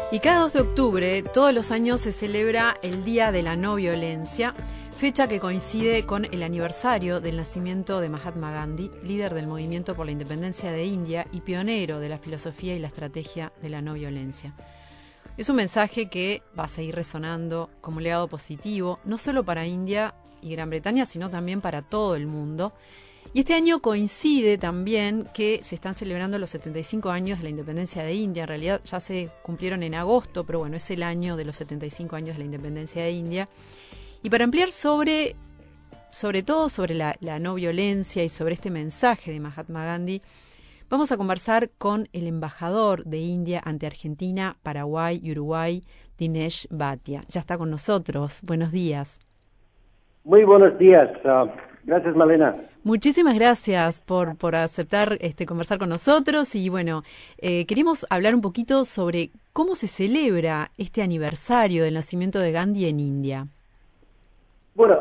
Y cada 2 de octubre, todos los años, se celebra el Día de la No Violencia, fecha que coincide con el aniversario del nacimiento de Mahatma Gandhi, líder del movimiento por la independencia de India y pionero de la filosofía y la estrategia de la no violencia. Es un mensaje que va a seguir resonando como un legado positivo, no solo para India y Gran Bretaña, sino también para todo el mundo. Y este año coincide también que se están celebrando los 75 años de la independencia de India. En realidad ya se cumplieron en agosto, pero bueno, es el año de los 75 años de la independencia de India. Y para ampliar sobre todo sobre la no violencia y sobre este mensaje de Mahatma Gandhi, vamos a conversar con el embajador de India ante Argentina, Paraguay y Uruguay, Dinesh Bhatia. Ya está con nosotros. Buenos días. Muy buenos días. Gracias, Malena. Muchísimas gracias por aceptar conversar con nosotros y bueno, queremos hablar un poquito sobre cómo se celebra este aniversario del nacimiento de Gandhi en India. Bueno,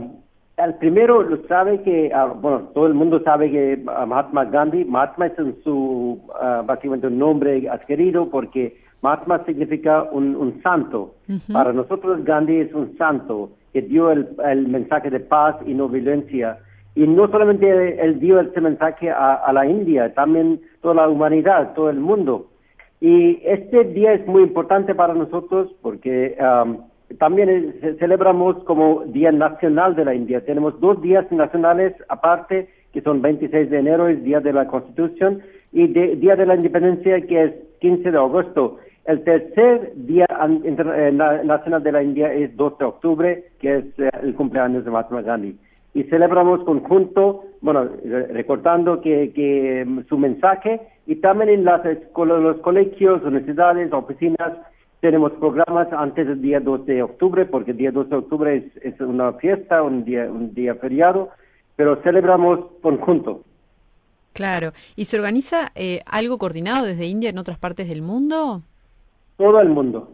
el primero lo sabe que, todo el mundo sabe que Mahatma Gandhi, Mahatma es básicamente un nombre adquirido porque Mahatma significa un santo. Uh-huh. Para nosotros Gandhi es un santo que dio el mensaje de paz y no violencia. Y no solamente él dio ese mensaje a la India, también toda la humanidad, todo el mundo. Y este día es muy importante para nosotros porque también celebramos como Día Nacional de la India. Tenemos 2 días nacionales aparte, que son 26 de enero, es Día de la Constitución, y Día de la Independencia, que es 15 de agosto. El tercer Día Nacional de la India es 2 de octubre, que es el cumpleaños de Mahatma Gandhi. Y celebramos conjunto, recordando que su mensaje, y también en los colegios, universidades, oficinas, tenemos programas antes del día 2 de octubre, porque el día 2 de octubre es una fiesta, un día feriado, pero celebramos conjunto. Claro. ¿Y se organiza algo coordinado desde India en otras partes del mundo? Todo el mundo.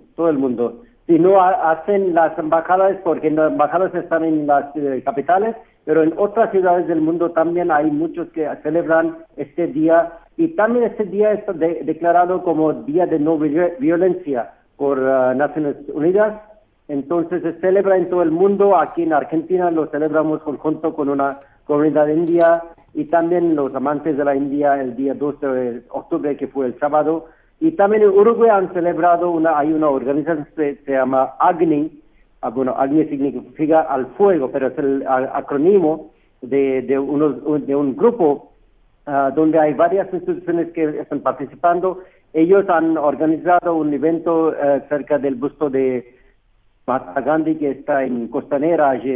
Si no hacen las embajadas, porque las embajadas están en las capitales, pero en otras ciudades del mundo también hay muchos que celebran este día, y también este día está declarado como Día de No Violencia por Naciones Unidas. Entonces se celebra en todo el mundo. Aquí en Argentina lo celebramos junto con una comunidad india, y también los amantes de la India el día 2 de octubre, que fue el sábado. Y también en Uruguay han celebrado hay una organización que se llama AGNI. AGNI significa al fuego, pero es el acrónimo de un grupo donde hay varias instituciones que están participando. Ellos han organizado un evento cerca del busto de Mahatma Gandhi, que está en Costanera, allí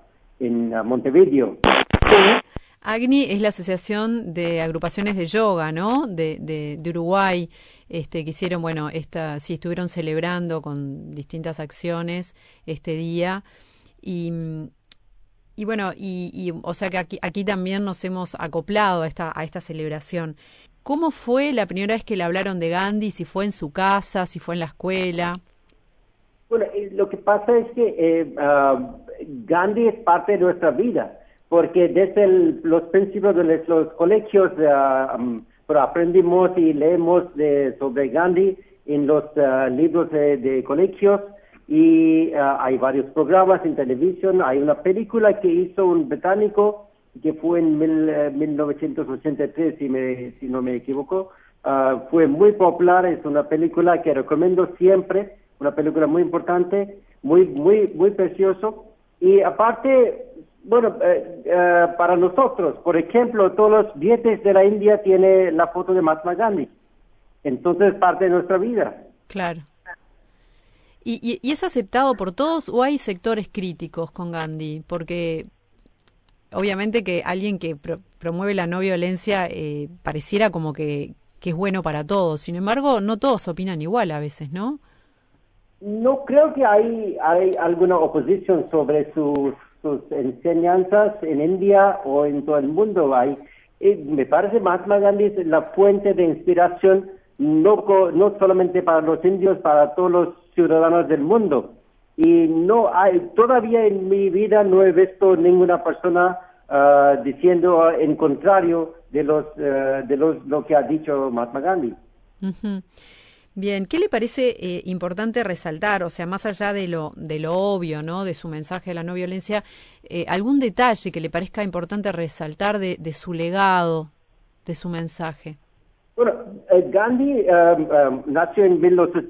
en Montevideo. Sí. AGNI es la Asociación de Agrupaciones de Yoga, ¿no? De Uruguay, que hicieron, estuvieron celebrando con distintas acciones este día y o sea que aquí también nos hemos acoplado a esta celebración. ¿Cómo fue la primera vez que le hablaron de Gandhi? ¿Si fue en su casa, si fue en la escuela? Bueno, lo que pasa es que Gandhi es parte de nuestra vida, porque desde los principios de los colegios aprendimos y leemos sobre Gandhi en los libros de colegios, y hay varios programas en televisión. Hay una película que hizo un británico que fue en 1983, si no me equivoco. Fue muy popular, es una película que recomiendo siempre, una película muy importante, muy precioso. Y aparte, para nosotros, por ejemplo, todos los billetes de la India tiene la foto de Mahatma Gandhi. Entonces, parte de nuestra vida. Claro. ¿Y es aceptado por todos o hay sectores críticos con Gandhi? Porque obviamente que alguien que promueve la no violencia pareciera como que es bueno para todos. Sin embargo, no todos opinan igual a veces, ¿no? No creo que hay alguna oposición sobre sus enseñanzas en India o en todo el mundo. Me parece Mahatma Gandhi es la fuente de inspiración no solamente para los indios, para todos los ciudadanos del mundo. Y todavía en mi vida no he visto ninguna persona diciendo en contrario de lo que ha dicho Mahatma Gandhi. Uh-huh. Bien, ¿qué le parece importante resaltar? O sea, más allá de lo obvio, ¿no? De su mensaje de la no violencia, algún detalle que le parezca importante resaltar de su legado, de su mensaje. Bueno, Gandhi nació en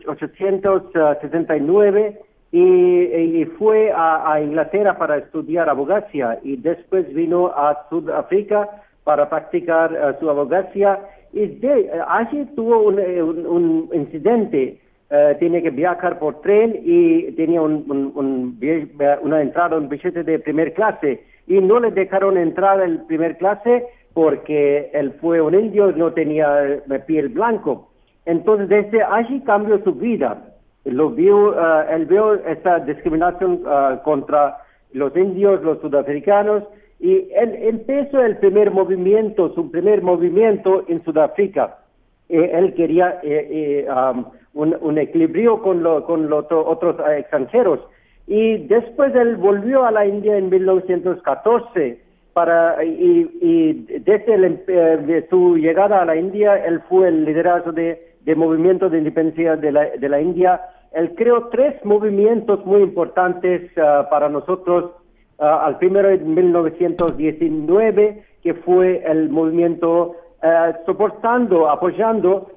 1869 y fue a Inglaterra para estudiar abogacía y después vino a Sudáfrica para practicar su abogacía y allí tuvo un incidente. Tenía que viajar por tren y tenía una entrada, un billete de primer clase y no le dejaron entrar en primer clase porque él fue un indio, no tenía piel blanco. Entonces, desde allí cambió su vida. Él vio esta discriminación contra los indios, los sudafricanos, y él empezó su primer movimiento en Sudáfrica. Él quería un equilibrio con los otros extranjeros. Y después él volvió a la India en 1914 y desde su llegada a la India, él fue el liderazgo de movimiento de independencia de la India. Él creó 3 movimientos muy importantes para nosotros. Al primero en 1919, que fue el movimiento apoyando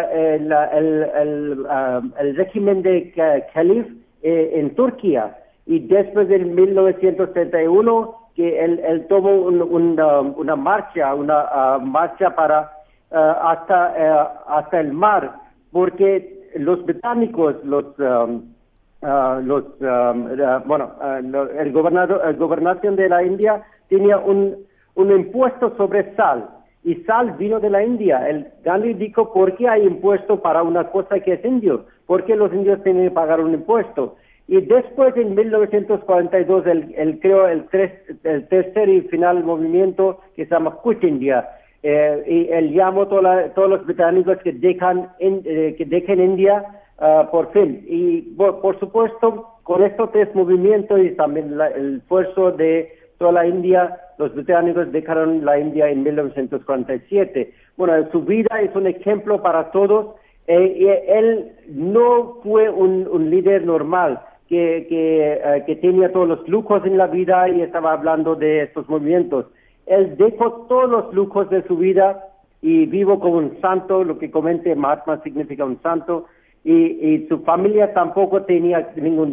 el régimen de Calif en Turquía. Y después en 1931, que él tomó una marcha para hasta el mar, porque los británicos, el gobernación de la India tenía un impuesto sobre sal, y sal vino de la India. El Gandhi dijo, ¿por qué hay impuesto para una cosa que es indio? ¿Por qué los indios tienen que pagar un impuesto? Y después, en 1942, él creó el tercer y final movimiento que se llama Quit India. Y él llamó a todos los británicos que dejen India por fin. Y por supuesto, con estos 3 movimientos y también el esfuerzo de toda la India, los británicos dejaron la India en 1947. Bueno, su vida es un ejemplo para todos. Él no fue un líder normal que tenía todos los lujos en la vida y estaba hablando de estos movimientos. Él dejó todos los lujos de su vida y vivo como un santo. Lo que comenté, Mahatma significa un santo, y su familia tampoco tenía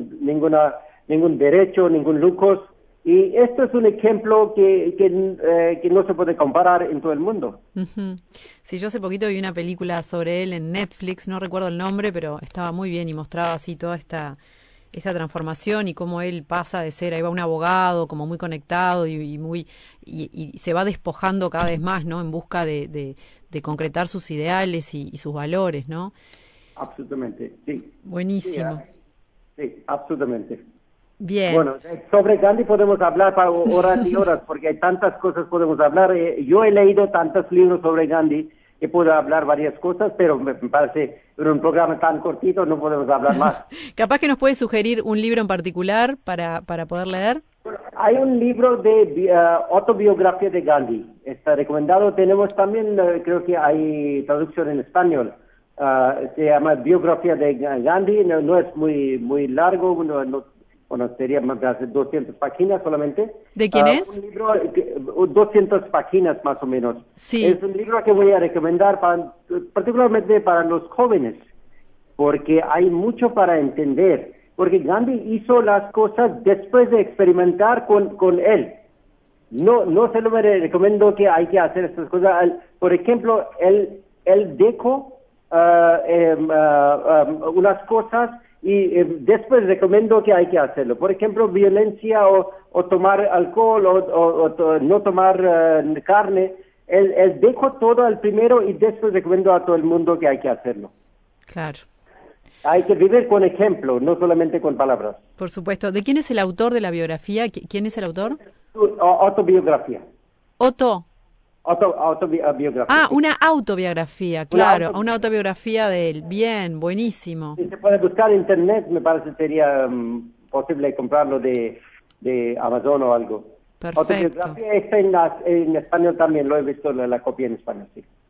ningún derecho, ningún lujo. Y esto es un ejemplo que no se puede comparar en todo el mundo. Uh-huh. Sí, yo hace poquito vi una película sobre él en Netflix, no recuerdo el nombre, pero estaba muy bien y mostraba así toda esta transformación y cómo él pasa de ser, ahí va un abogado como muy conectado y se va despojando cada vez más, ¿no? En busca de concretar sus ideales y sus valores, ¿no? Absolutamente, sí. Buenísimo. Sí, absolutamente. Bien. Bueno, sobre Gandhi podemos hablar para horas y horas, porque hay tantas cosas podemos hablar. Yo he leído tantos libros sobre Gandhi que puedo hablar varias cosas, pero me parece en un programa tan cortito no podemos hablar más. ¿Capaz que nos puede sugerir un libro en particular para poder leer? Bueno, hay un libro de autobiografía de Gandhi, está recomendado. Tenemos también, creo que hay traducción en español. Se llama Biografía de Gandhi, no es muy largo, sería más de 200 páginas solamente. ¿De quién es? Un libro, 200 páginas más o menos. Sí. Es un libro que voy a recomendar particularmente para los jóvenes, porque hay mucho para entender. Porque Gandhi hizo las cosas después de experimentar con él. No se lo recomiendo que hay que hacer estas cosas. Por ejemplo, él dejó unas cosas y después recomiendo que hay que hacerlo. Por ejemplo, violencia o tomar alcohol o no tomar carne. Él dejó todo al primero y después recomiendo a todo el mundo que hay que hacerlo. Claro. Hay que vivir con ejemplo, no solamente con palabras. Por supuesto. ¿De quién es el autor de la biografía? ¿Quién es el autor? Autobiografía. Autobiografía. Ah, una autobiografía, claro, una autobiografía de él. Bien, buenísimo. Si se puede buscar en internet, me parece que sería posible comprarlo de Amazon o algo. Perfecto. Autobiografía está en español también, lo he visto la copia en español, sí.